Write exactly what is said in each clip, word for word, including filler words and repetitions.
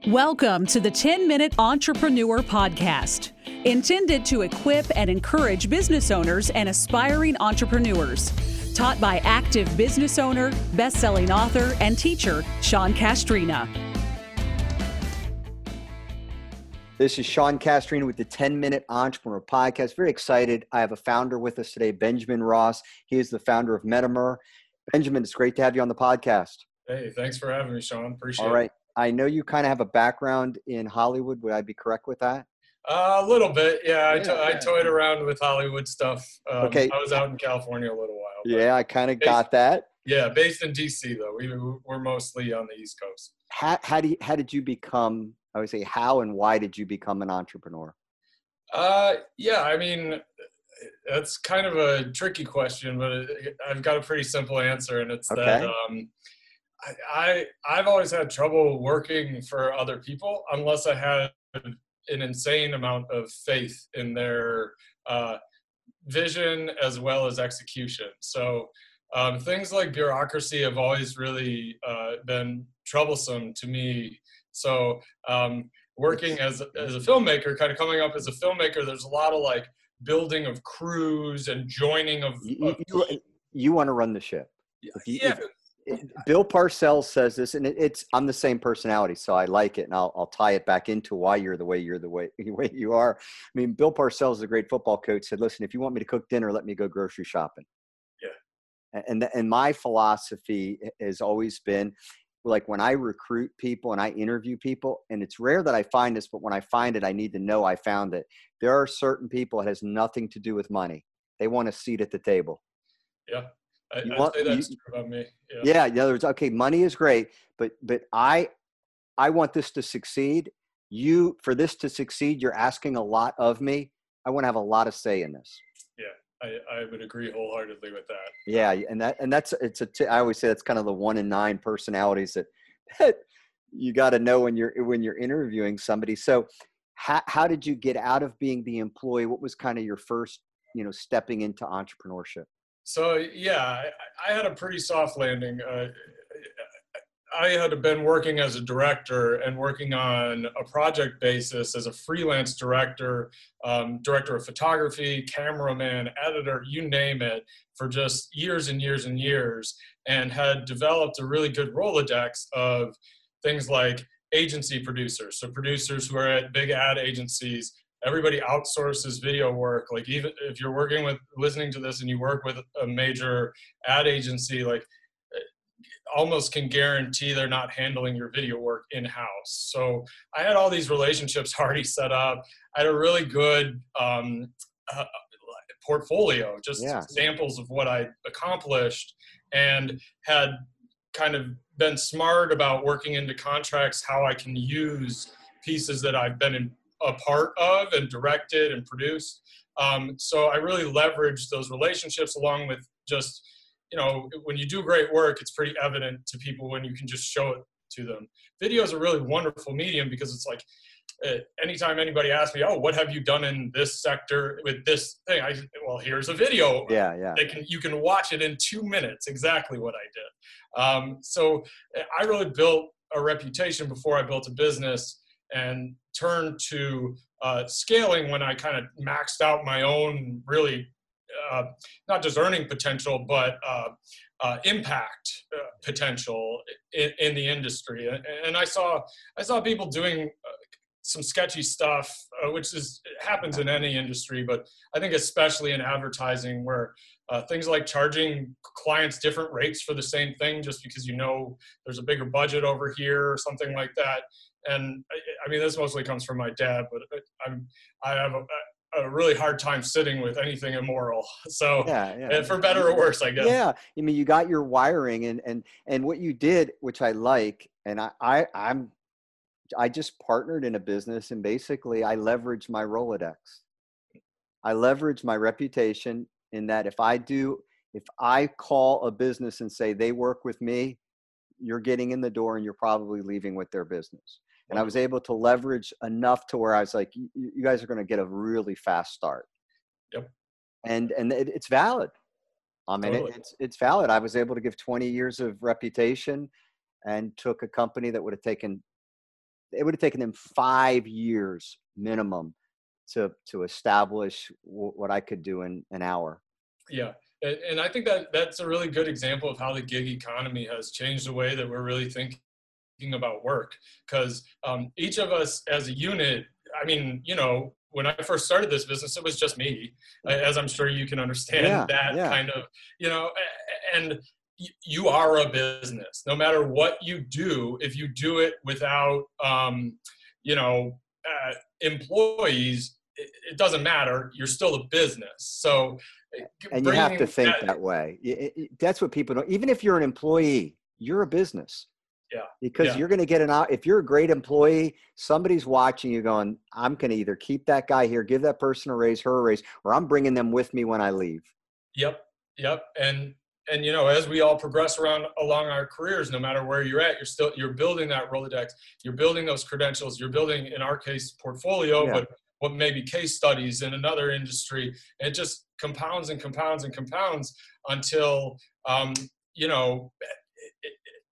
Welcome to the ten minute Entrepreneur Podcast, intended to equip and encourage business owners and aspiring entrepreneurs. Taught by active business owner, best-selling author, and teacher, Sean Castrina. This is Sean Castrina with the ten minute Entrepreneur Podcast. Very excited. I have a founder with us today, Benjamin Ross. He is the founder of Metamer. Benjamin, it's great to have you on the podcast. Hey, thanks for having me, Sean. Appreciate it. All right. I know you kind of have a background in Hollywood. Would I be correct with that? Uh, a little bit, yeah. I, to- Yeah, I yeah. toyed around with Hollywood stuff. Um, Okay. I was out in California a little while. but- Yeah, I kind of got that. Yeah, based in D C though. We we're mostly on the East Coast. How, how, do you, how did you become, I would say, how and why did you become an entrepreneur? Uh, yeah, I mean, that's kind of a tricky question, but it, I've got a pretty simple answer, and it's that Okay. um, I, I I've always had trouble working for other people unless I had an insane amount of faith in their uh, vision as well as execution. So um, things like bureaucracy have always really uh, been troublesome to me. So um, working as as a filmmaker, kind of coming up as a filmmaker, there's a lot of like building of crews and joining of, You, of you, you want to run the ship. If you, yeah. if- Bill Parcells says this, and it, it's I'm the same personality, so I like it, and I'll I'll tie it back into why you're the way you're the way the way you are. I mean, Bill Parcells, a great football coach, said, "Listen, if you want me to cook dinner, let me go grocery shopping." Yeah. And and, and my philosophy has always been, like, when I recruit people and I interview people, and it's rare that I find this, but when I find it, I need to know I found it. There are certain people it has nothing to do with money. They want a seat at the table. Yeah. I, You I'd want- say that's you- true about me. Yeah. Yeah, in other words, okay, money is great, but but I I want this to succeed. You for this to succeed, you're asking a lot of me. I want to have a lot of say in this. I, I would agree wholeheartedly with that. Yeah, and that and that's it's a t- I always say that's kind of the one in nine personalities that, that you got to know when you're when you're interviewing somebody. So, how how did you get out of being the employee? What was kind of your first, you know, stepping into entrepreneurship? So yeah, I, I had a pretty soft landing. Uh, I had been working as a director and working on a project basis as a freelance director, um, director of photography, cameraman, editor, you name it, for just years and years and years, and had developed a really good Rolodex of things like agency producers. So producers who are at big ad agencies. Everybody outsources video work. Like, even if you're working with, listening to this and you work with a major ad agency, like, almost can guarantee they're not handling your video work in-house. So I had all these relationships already set up. I had a really good um, uh, portfolio, just Yeah. examples of what I accomplished, and had kind of been smart about working into contracts how I can use pieces that I've been in, a part of and directed and produced. Um, so I really leveraged those relationships, along with just, you know, when you do great work, it's pretty evident to people when you can just show it to them. Video is a really wonderful medium because it's like, uh, anytime anybody asks me, oh, what have you done in this sector with this thing? I, well, here's a video. Yeah, yeah. They can, you can watch it in two minutes, exactly what I did. Um, so I really built a reputation before I built a business, and turned to uh, scaling when I kind of maxed out my own really, uh, not just earning potential, but uh, uh, impact uh, potential in, in the industry. And, and I saw, I saw people doing uh, some sketchy stuff, uh, which is happens in any industry, but I think especially in advertising, where uh, things like charging clients different rates for the same thing just because you know there's a bigger budget over here or something like that. And I, I mean, this mostly comes from my dad, but I'm I have a, a really hard time sitting with anything immoral. So, Yeah, yeah. and for better or worse, I guess. Yeah, I mean, you got your wiring, and and and what you did, which I like, and I, I I'm I just partnered in a business, and basically I leveraged my Rolodex. I leverage my reputation in that if I do, if I call a business and say they work with me, you're getting in the door and you're probably leaving with their business. And I was able to leverage enough to where I was like, you, you guys are going to get a really fast start. Yep. And, and it, it's valid. I mean, Totally. it, it's, it's valid. I was able to give twenty years of reputation and took a company that would have taken it would have taken them five years minimum to to establish w- what I could do in an hour. Yeah. And, and I think that that's a really good example of how the gig economy has changed the way that we're really thinking about work. Because um, each of us as a unit, I mean, you know, when I first started this business, it was just me, as I'm sure you can understand Yeah, that yeah. kind of, you know, and you are a business. No matter what you do, if you do it without, um, you know, uh, employees, it, it doesn't matter. You're still a business. So, And you have to bringing think that- that way. It- it- that's what people don't. Even if you're an employee, you're a business. Yeah. Because Yeah. you're going to get an out. If you're a great employee, somebody's watching you going, I'm going to either keep that guy here, give that person a raise, her a raise, or I'm bringing them with me when I leave. Yep. Yep. And, and, you know, as we all progress around along our careers, no matter where you're at, you're still, you're building that Rolodex, you're building those credentials, you're building, in our case, portfolio, Yeah. but what may be case studies in another industry. It just compounds and compounds and compounds until, um, you know, it, it,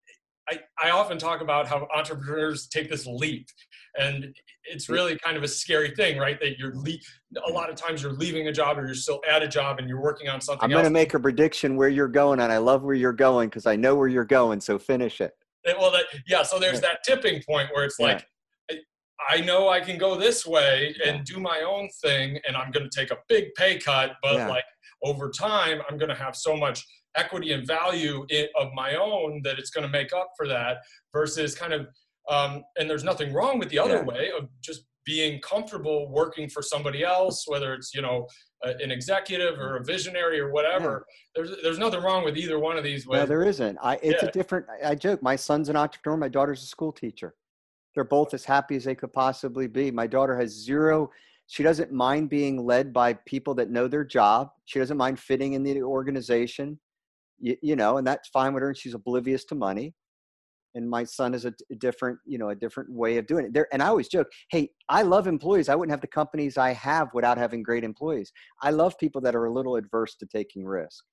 I, I often talk about how entrepreneurs take this leap, and it's really kind of a scary thing, right? That you're le- a lot of times you're leaving a job or you're still at a job and you're working on something I'm else. going to make a prediction where you're going, and I love where you're going because I know where you're going. So finish it. And, well, that, yeah. So there's that tipping point where it's Yeah. like, I, I know I can go this way and Yeah. do my own thing, and I'm going to take a big pay cut, but Yeah. like over time, I'm going to have so much equity and value in, of my own that it's going to make up for that, versus kind of, um, and there's nothing wrong with the other Yeah. way of just being comfortable working for somebody else, whether it's, you know, uh, an executive or a visionary or whatever. Yeah. There's, there's nothing wrong with either one of these ways. No, there isn't. I, it's Yeah. a different, I, I joke, my son's an entrepreneur. My daughter's a school teacher. They're both as happy as they could possibly be. My daughter has zero, she doesn't mind being led by people that know their job. She doesn't mind fitting in the organization, you, you know, and that's fine with her. And she's oblivious to money. And my son is a, a different, you know, a different way of doing it there. And I always joke, hey, I love employees. I wouldn't have the companies I have without having great employees. I love people that are a little adverse to taking risk.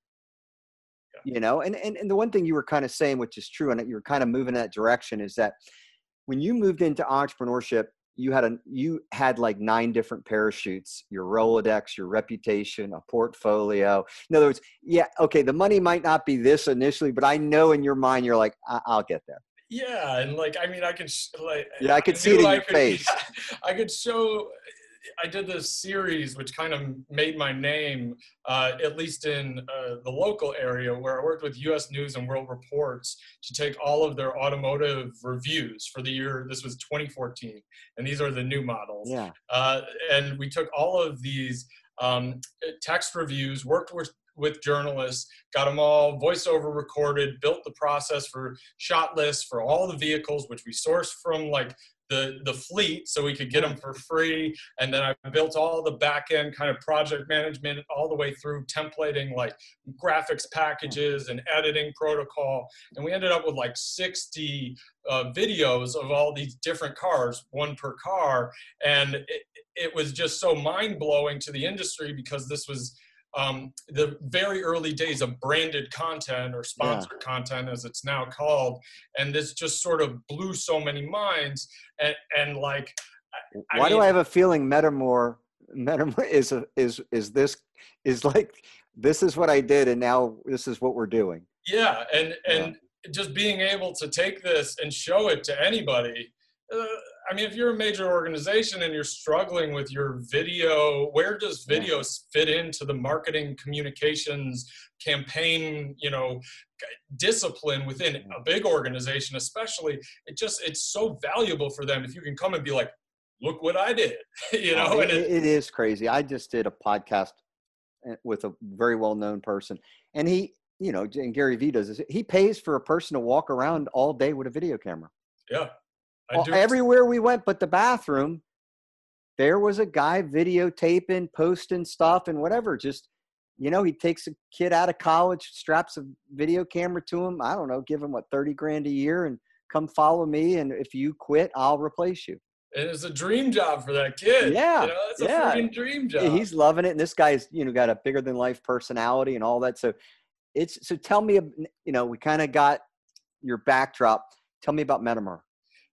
Yeah. You know, and, and, and the one thing you were kind of saying, which is true, and you're kind of moving in that direction, is that when you moved into entrepreneurship, you had a, you had like nine different parachutes, your Rolodex, your reputation, a portfolio. In other words, yeah, okay, the money might not be this initially, but I know in your mind, you're like, I- I'll get there. Yeah. And like, I mean, I could, like, yeah, I could I see it in I your could, face. I could show, I did this series, which kind of made my name, uh, at least in uh, the local area, where I worked with U S News and World Reports to take all of their automotive reviews for the year. This was twenty fourteen, and these are the new models. Yeah. Uh, and we took all of these um, text reviews, worked with with journalists, got them all voiceover recorded, built the process for shot lists for all the vehicles, which we sourced from like the, the fleet so we could get them for free. And then I built all the back end kind of project management all the way through templating, like graphics packages and editing protocol. And we ended up with like sixty uh, videos of all these different cars, one per car. And it, it was just so mind blowing to the industry, because this was um, the very early days of branded content, or sponsored yeah. content as it's now called. And this just sort of blew so many minds. And, and like, I why mean, do I have a feeling Metamor, Metamor is, a, is, is this, is like, this is what I did, and now this is what we're doing. Yeah. And, and yeah. just being able to take this and show it to anybody. Uh, I mean, if you're a major organization and you're struggling with your video, where does video yeah. fit into the marketing communications campaign, you know, discipline within a big organization, especially? It just, it's so valuable for them if you can come and be like, look what I did, you know? Oh, and it, it is crazy. I just did a podcast with a very well-known person, and he, you know, and Gary Vee does this. He pays for a person to walk around all day with a video camera. Yeah. Well, everywhere we went but the bathroom, there was a guy videotaping, posting stuff and whatever. Just, you know, he takes a kid out of college, straps a video camera to him. I don't know, give him what, thirty grand a year, and come follow me. And if you quit, I'll replace you. And it's a dream job for that kid. Yeah. You know, it's a yeah. freaking dream job. He's loving it. And this guy's, you know, got a bigger than life personality and all that. So it's, so tell me, you know, we kind of got your backdrop. Tell me about Metamor.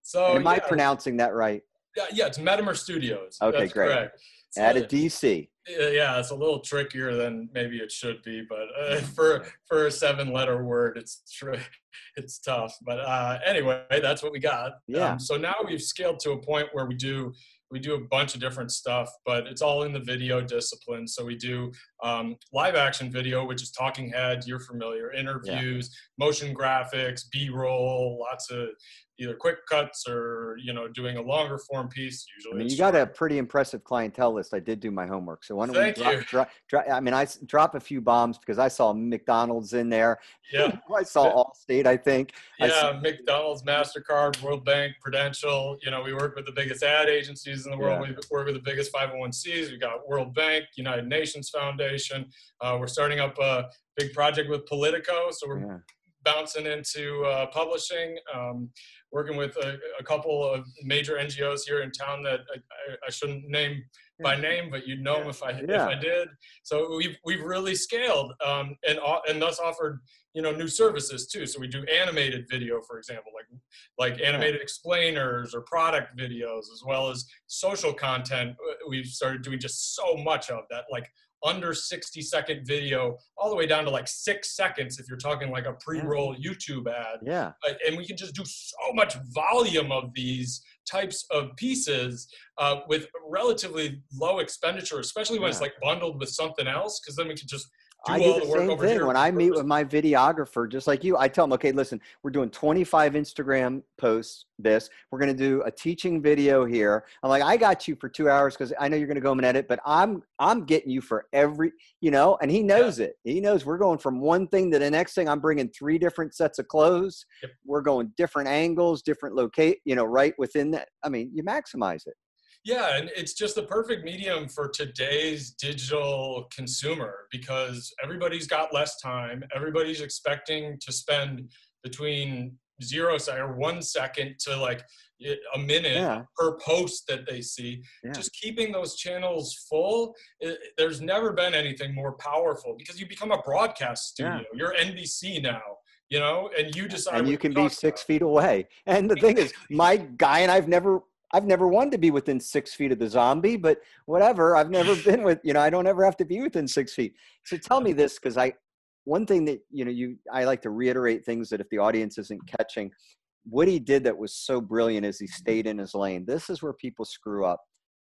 So And am I yeah, pronouncing that right? yeah, yeah, it's Metamer Studios. Okay, That's great. correct. So, Out of D C. yeah, it's a little trickier than maybe it should be, but uh, for for a seven-letter word, it's tr- it's tough. But uh, anyway, that's what we got. Yeah. Um, so now we've scaled to a point where we do we do a bunch of different stuff, but it's all in the video discipline. So we do um, live action video, which is talking heads, you're familiar, interviews, yeah. motion graphics, B-roll, lots of either quick cuts or, you know, doing a longer form piece. Usually, I mean, you got a pretty impressive clientele list. I did do my homework. So why don't Thank we drop, you. drop, drop, I mean, I drop a few bombs because I saw McDonald's in there. Yeah. I saw Allstate, I think. Yeah, I saw, McDonald's, MasterCard, World Bank, Prudential. You know, we work with the biggest ad agencies in the world. Yeah. We work with the biggest five oh one C's. We got World Bank, United Nations Foundation. Uh, we're starting up a big project with Politico. So we're yeah. bouncing into uh, publishing. Um, working with a, a couple of major N G Os here in town that I, I, I shouldn't name by name, but you'd know yeah. them if I yeah. if I did. So we've we've really scaled um, and and thus offered you know new services too. So we do animated video, for example, like like animated yeah. explainers or product videos, as well as social content. We've started doing just so much of that, like under sixty second video, all the way down to like six seconds if you're talking like a pre-roll yeah. YouTube ad. Yeah. Uh, and we can just do so much volume of these types of pieces uh, with relatively low expenditure, especially when yeah. it's like bundled with something else, because then we can just do I all do the, the work same over thing. here. When I meet with my videographer, just like you, I tell them, okay, listen, we're doing twenty-five Instagram posts this. We're going to do a teaching video here. I'm like, I got you for two hours because I know you're going to go home and edit, but I'm I'm getting you for every, you know, and he knows yeah. it. He knows we're going from one thing to the next thing. I'm bringing three different sets of clothes. Yep. We're going different angles, different locate, you know, right within that. I mean, you maximize it. Yeah, and it's just the perfect medium for today's digital consumer because everybody's got less time. Everybody's expecting to spend between zero second or one second to like a minute yeah. per post that they see. Yeah. Just keeping those channels full, it, there's never been anything more powerful because you become a broadcast studio. Yeah. You're N B C now. You know, and you decide. And you can be six about. feet away. And the thing is, my guy and I've never. I've never wanted to be within six feet of the zombie, but whatever. I've never been with, you know, I don't ever have to be within six feet. So tell me this, because I, one thing that, you know, you, I like to reiterate things that if the audience isn't catching, what he did that was so brilliant is he stayed in his lane. This is where people screw up.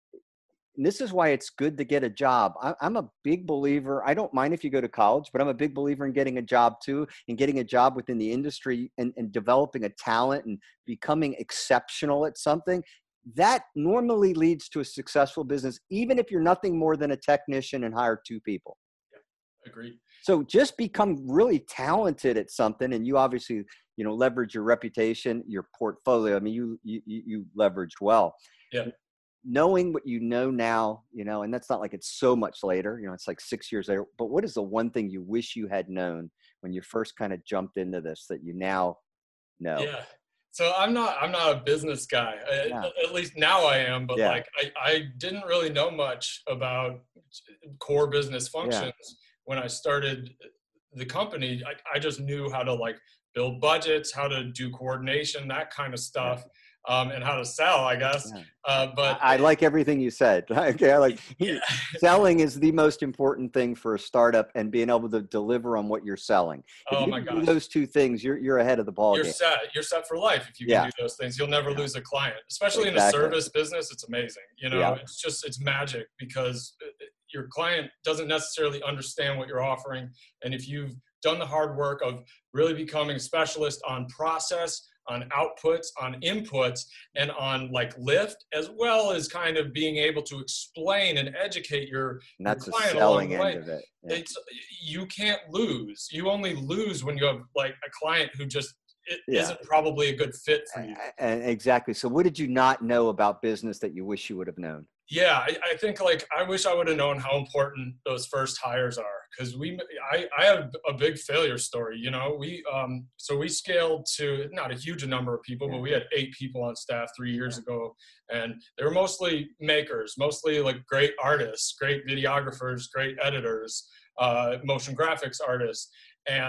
And this is why it's good to get a job. I, I'm a big believer. I don't mind if you go to college, but I'm a big believer in getting a job too, and getting a job within the industry and, and developing a talent and becoming exceptional at something. That normally leads to a successful business, even if you're nothing more than a technician and hire two people. Yeah, agreed. So just become really talented at something. And you obviously, you know, leverage your reputation, your portfolio. I mean, you, you, you leveraged well. Yeah. Knowing what you know now, you know, and that's not like it's so much later, you know, it's like six years later, but what is the one thing you wish you had known when you first kind of jumped into this that you now know? Yeah. So I'm not, I'm not a business guy. Yeah. At least now I am, but yeah. like I, I didn't really know much about core business functions yeah. when I started the company. I, I just knew how to like build budgets, how to do coordination, that kind of stuff. Yeah. Um, and how to sell, I guess. Yeah. Uh, but I, I like everything you said. Okay, I like yeah. selling is the most important thing for a startup, and being able to deliver on what you're selling. If oh you my do gosh! Those two things, you're you're ahead of the ball You're game. set. You're set for life if you can yeah. do those things. You'll never yeah. lose a client, especially exactly. in a service business. It's amazing. You know, yeah. it's just it's magic because your client doesn't necessarily understand what you're offering, and if you've done the hard work of really becoming a specialist on process, on outputs, on inputs, and on like lift, as well as kind of being able to explain and educate your, and that's your client the selling along the way. End of it. Yeah. It's, you can't lose. You only lose when you have like a client who just it yeah. isn't probably a good fit for you. And exactly. So what did you not know about business that you wish you would have known? Yeah, I, I think like I wish I would have known how important those first hires are, because we I, I have a big failure story. You know, we um so we scaled to not a huge number of people, yeah. but we had eight people on staff three years yeah. ago, and they were mostly makers, mostly like great artists, great videographers, great editors, uh, motion graphics artists, and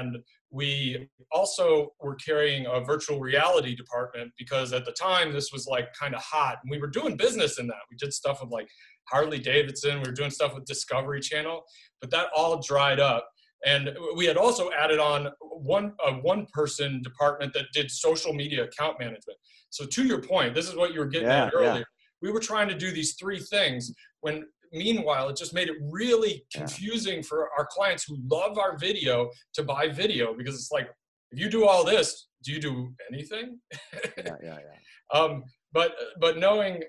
we also were carrying a virtual reality department because at the time this was like kind of hot, and we were doing business in that. We did stuff with like Harley Davidson, we were doing stuff with Discovery Channel, but that all dried up. And we had also added on one a one person department that did social media account management. So to your point, this is what you were getting Yeah, at earlier. yeah. We were trying to do these three things when meanwhile, it just made it really confusing yeah. for our clients who love our video to buy video, because it's like, if you do all this, do you do anything? yeah, yeah, yeah. Um, but, but knowing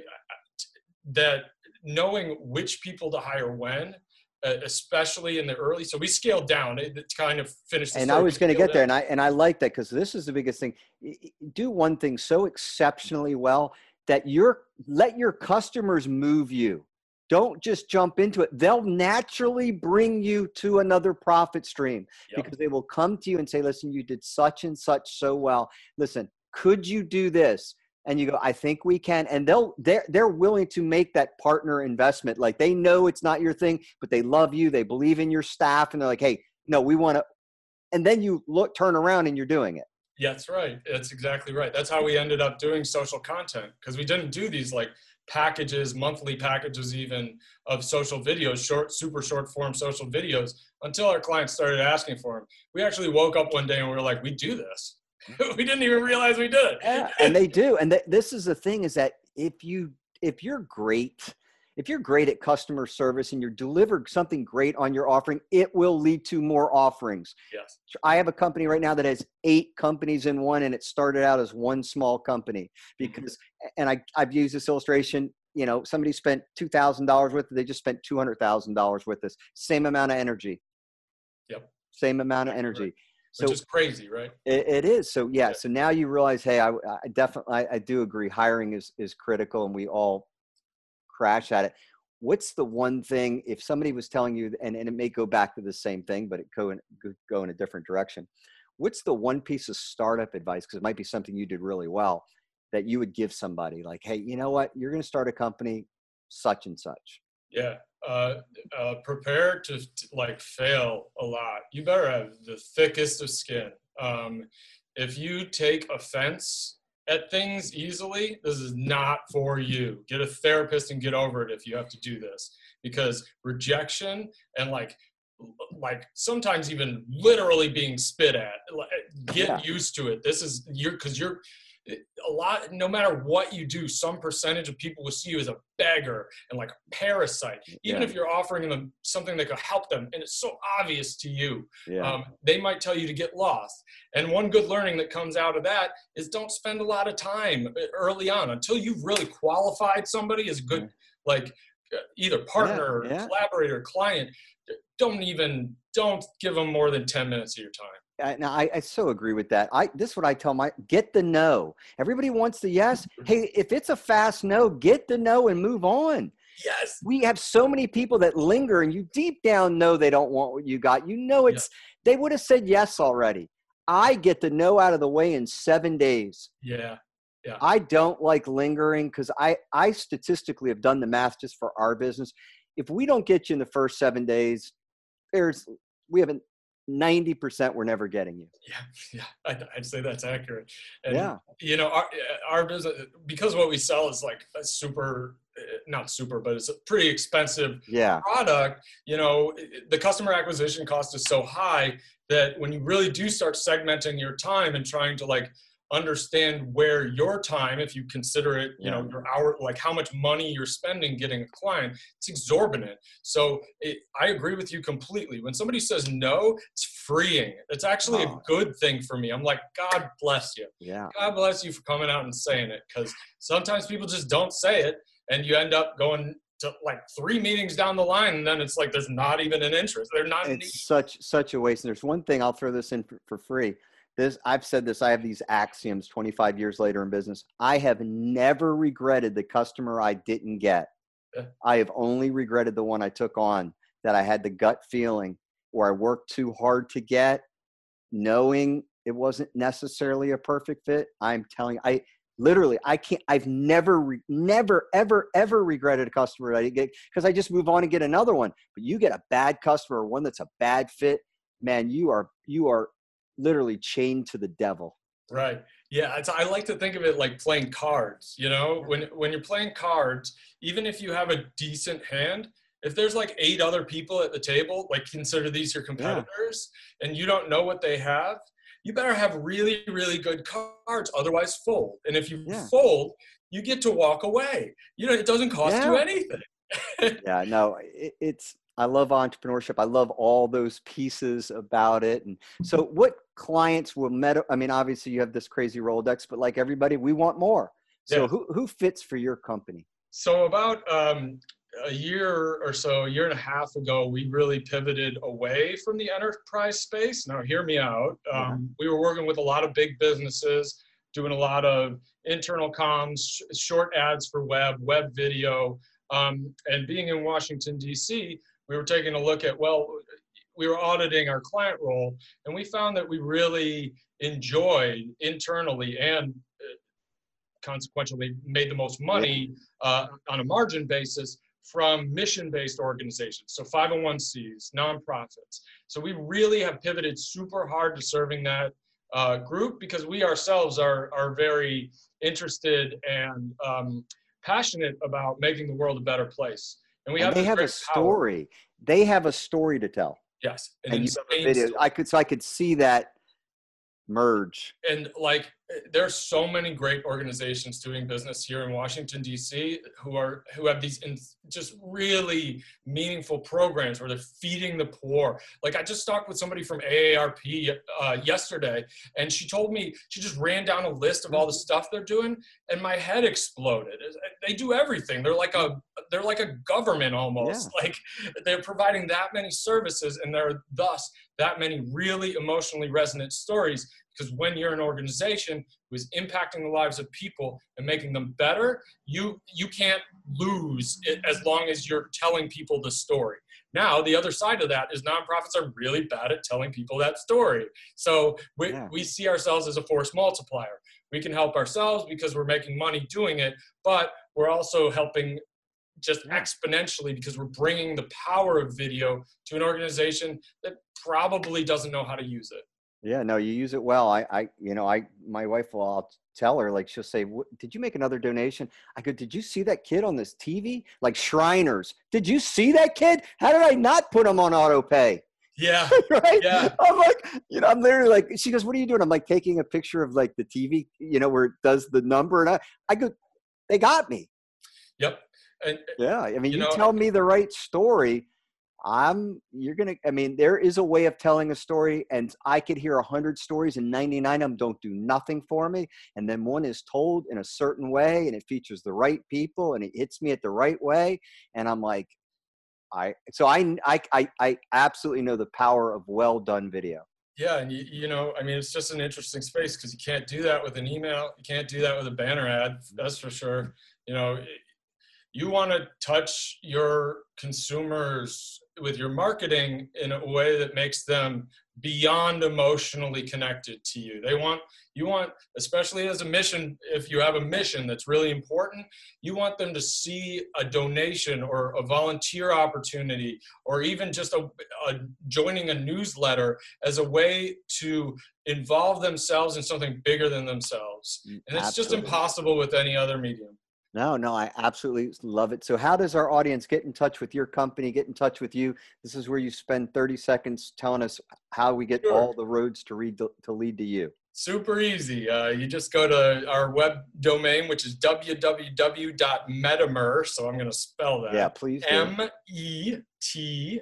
that, knowing which people to hire when, Uh, especially in the early, so we scaled down it, it kind of finished the and story. I was going to get there, and I and I like that, because this is the biggest thing. Do one thing so exceptionally well that you're let your customers move you. Don't just jump into it. They'll naturally bring you to another profit stream. Yep. Because they will come to you and say, listen, you did such and such so well. Listen, could you do this? And you go, I think we can. And they'll, they're, they're willing to make that partner investment. Like, they know it's not your thing, but they love you. They believe in your staff. And they're like, hey, no, we want to. And then you look, turn around and you're doing it. Yeah, that's right. That's exactly right. That's how we ended up doing social content, because we didn't do these like packages, monthly packages even, of social videos, short, super short form social videos, until our clients started asking for them. We actually woke up one day and we were like, we do this. We didn't even realize we did it. Yeah, and they do. And th- this is the thing, is that if you, if you're great, if you're great at customer service and you're delivered something great on your offering, it will lead to more offerings. Yes. I have a company right now that has eight companies in one, and it started out as one small company because, mm-hmm. and I, I've used this illustration, you know, somebody spent two thousand dollars with it. They just spent two hundred thousand dollars with us. Same amount of energy. Yep. Same amount of energy. Right. So which is crazy, right? It, it is. So yeah, yeah. So now you realize, hey, I, I definitely, I, I do agree. Hiring is, is critical, and we all crash at it. What's the one thing, if somebody was telling you, and, and it may go back to the same thing, but it go in, go in a different direction. What's the one piece of startup advice? Because it might be something you did really well that you would give somebody, like, hey, you know what? You're going to start a company, such and such. Yeah. Uh, uh, prepare to, to like fail a lot. You better have the thickest of skin. Um, if you take offense at things easily, this is not for you. Get a therapist and get over it if you have to do this, because rejection and like, like sometimes even literally being spit at, get yeah. used to it. This is you're, cause you're, a lot, no matter what you do, some percentage of people will see you as a beggar and like a parasite, even yeah. if you're offering them something that could help them. And it's so obvious to you. Yeah. Um, they might tell you to get lost. And one good learning that comes out of that is don't spend a lot of time early on until you've really qualified somebody as a good, like either partner, yeah. Yeah. collaborator, client. Don't even, don't give them more than ten minutes of your time. Now, I, I so agree with that. I this is what I tell my, get the no. Everybody wants the yes. Hey, if it's a fast no, get the no and move on. Yes. We have so many people that linger, and you deep down know they don't want what you got. You know it's, yeah. they would have said yes already. I get the no out of the way in seven days. Yeah. Yeah. I don't like lingering, because I, I statistically have done the math just for our business. If we don't get you in the first seven days, there's, we haven't, ninety percent we're never getting you. Yeah. Yeah. I'd, I'd say that's accurate. And, yeah. you know, our, our business, because what we sell is like a super, not super, but it's a pretty expensive yeah. product. You know, the customer acquisition cost is so high that when you really do start segmenting your time and trying to like understand where your time, if you consider it, you yeah. know, your hour, like how much money you're spending getting a client, it's exorbitant. So it, I agree with you completely. When somebody says no, it's freeing. It's actually oh. a good thing for me. I'm like, God bless you. Yeah. God bless you for coming out and saying it. Because sometimes people just don't say it, and you end up going to like three meetings down the line, and then it's like there's not even an interest. They're not. It's need. such such a waste. And there's one thing, I'll throw this in for, for free. This, I've said this, I have these axioms twenty-five years later in business. I have never regretted the customer I didn't get. Yeah. I have only regretted the one I took on, that I had the gut feeling, or I worked too hard to get, knowing it wasn't necessarily a perfect fit. I'm telling you, I literally, I can't, I've never, re, never, ever, ever regretted a customer that I didn't get, because I just move on and get another one. But you get a bad customer, one that's a bad fit, man, you are, you are, literally chained to the devil. Right. Yeah. It's, I like to think of it like playing cards. You know, when when you're playing cards, even if you have a decent hand, if there's like eight other people at the table, like consider these your competitors, yeah. and you don't know what they have, you better have really, really good cards. Otherwise, fold. And if you yeah. fold, you get to walk away. You know, it doesn't cost yeah. you anything. yeah. No, it, it's. I love entrepreneurship. I love all those pieces about it. And so what clients will meta, I mean, obviously you have this crazy Rolodex, but like everybody, we want more. So yeah. who, who fits for your company? So about um, a year or so, a year and a half ago, we really pivoted away from the enterprise space. Now hear me out. Um, yeah. We were working with a lot of big businesses, doing a lot of internal comms, sh- short ads for web, web video, um, and being in Washington, D C, we were taking a look at, well, we were auditing our client role, and we found that we really enjoyed internally and consequently made the most money uh, on a margin basis from mission-based organizations, so five oh one C's, nonprofits. So we really have pivoted super hard to serving that uh, group because we ourselves are, are very interested and um, passionate about making the world a better place. And we and have they have a story. Power. They have a story to tell. Yes. And, and you have a video. I could, so I could see that merge. And like, there's so many great organizations doing business here in Washington, D C who are, who have these in, just really meaningful programs where they're feeding the poor. Like I just talked with somebody from A A R P uh, yesterday, and she told me, she just ran down a list of all the stuff they're doing, and my head exploded. They do everything. They're like a, they're like a government almost. Yeah. Like they're providing that many services, and there are thus that many really emotionally resonant stories. Because when you're an organization who is impacting the lives of people and making them better, you you can't lose it as long as you're telling people the story. Now, the other side of that is nonprofits are really bad at telling people that story. So we, yeah. we see ourselves as a force multiplier. We can help ourselves because we're making money doing it, but we're also helping just yeah. exponentially because we're bringing the power of video to an organization that probably doesn't know how to use it. Yeah, no, you use it well. I, I, you know, I, my wife will, I'll tell her, like, she'll say, did you make another donation? I go, did you see that kid on this T V? Like Shriners. Did you see that kid? How did I not put him on auto pay? Yeah. right. Yeah. I'm like, you know, I'm literally like, she goes, what are you doing? I'm like taking a picture of like the T V, you know, where it does the number. And I, I go, they got me. Yep. And, yeah. I mean, you, you know, tell me the right story. I'm, you're going to, I mean, there is a way of telling a story, and I could hear a hundred stories and ninety-nine of them don't do nothing for me. And then one is told in a certain way and it features the right people and it hits me at the right way. And I'm like, I, so I, I, I, I absolutely know the power of well done video. Yeah. And you, you know, I mean, it's just an interesting space because you can't do that with an email. You can't do that with a banner ad. That's for sure. You know, you want to touch your consumers with your marketing in a way that makes them beyond emotionally connected to you. They want, you want, especially as a mission, if you have a mission that's really important, you want them to see a donation or a volunteer opportunity, or even just a, a joining a newsletter as a way to involve themselves in something bigger than themselves. And it's Absolutely. Just impossible with any other medium. No, no, I absolutely love it. So how does our audience get in touch with your company, get in touch with you? This is where you spend thirty seconds telling us how we get sure. all the roads to, read to, to lead to you. Super easy. Uh, you just go to our web domain, which is w w w dot metamer. So I'm going to spell that. Yeah, please do. M E T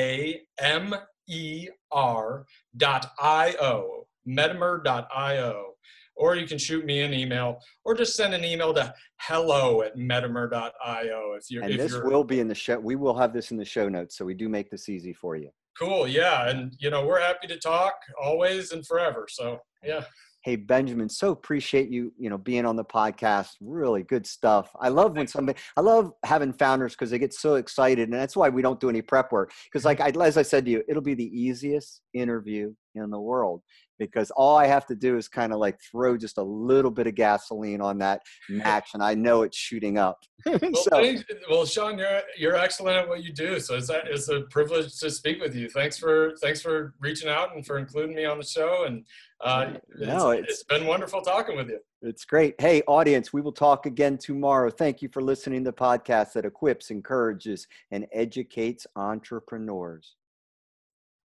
A M E R dot I O, metamer dot I O. Or you can shoot me an email, or just send an email to hello at metamer dot I O. If you're, and if this you're, will be in the show. We will have this in the show notes, so we do make this easy for you. Cool, yeah, and you know we're happy to talk always and forever. So yeah. Hey Benjamin, so appreciate you, you know, being on the podcast. Really good stuff. I love when somebody, I love having founders because they get so excited, and that's why we don't do any prep work. Because like I, as I said to you, it'll be the easiest interview in the world, because all I have to do is kind of like throw just a little bit of gasoline on that match, and I know it's shooting up. Well, so, thanks, well, Sean, you're you're excellent at what you do. So it's a, it's a privilege to speak with you. Thanks for thanks for reaching out and for including me on the show. And uh, no, it's, it's, it's been wonderful talking with you. It's great. Hey, audience, we will talk again tomorrow. Thank you for listening to the podcast that equips, encourages, and educates entrepreneurs.